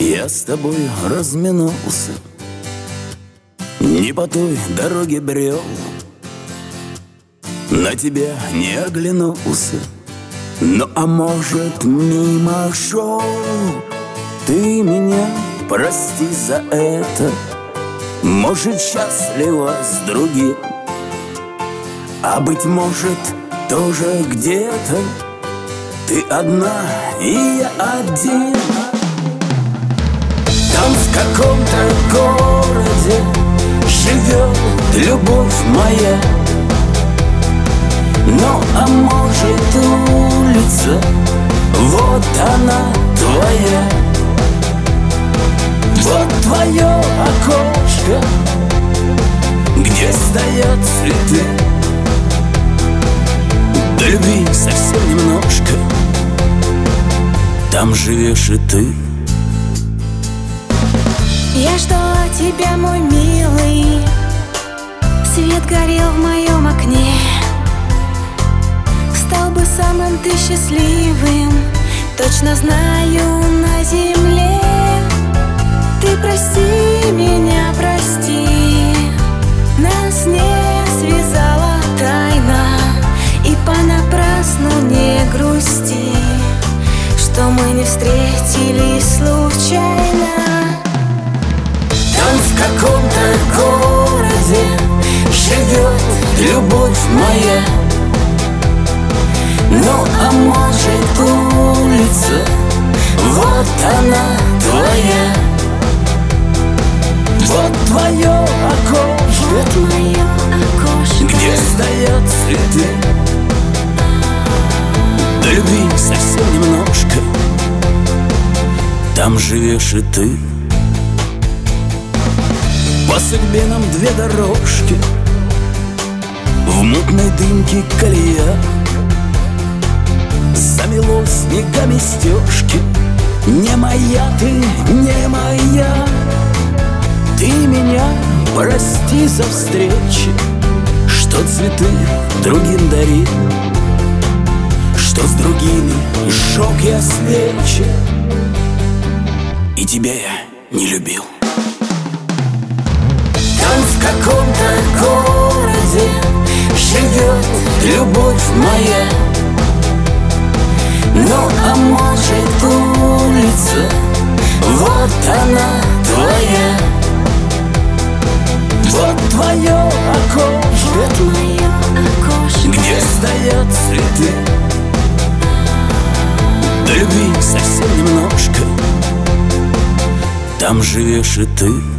Я с тобой разминулся, не по той дороге брел, на тебя не оглянулся. Ну а может, мимо шел. Ты меня прости за это, может, счастлива с другим, а быть может, тоже где-то ты одна и я один. Там в каком-то городе живет любовь моя. Ну а может, улица, вот она твоя. Вот твое окошко, где стоят цветы. Да любви совсем немножко, там живешь и ты. Я ждала тебя, мой милый, свет горел в моем окне. Стал бы самым ты счастливым, точно знаю, на земле. Ты прости меня, прости, нас не связала тайна, и понапрасну не грусти, что мы не встретились случайно. Там в каком-то городе живет любовь моя. Ну а может, улица, вот она твоя. Вот твое окошко, вот мое окошко, где стоят цветы. Да любви совсем немножко, там живешь и ты. По судьбе нам две дорожки, в мутной дымке колея. Замело снегами стежки, не моя ты, не моя. Ты меня прости за встречи, что цветы другим дарил, что с другими сжег я свечи, и тебя я не любил. Там в каком-то городе живет любовь моя. Ну а может, улица, вот она твоя. Вот твое окошко, вот мое окошко, где стоят цветы. Да любви совсем немножко, там живешь и ты.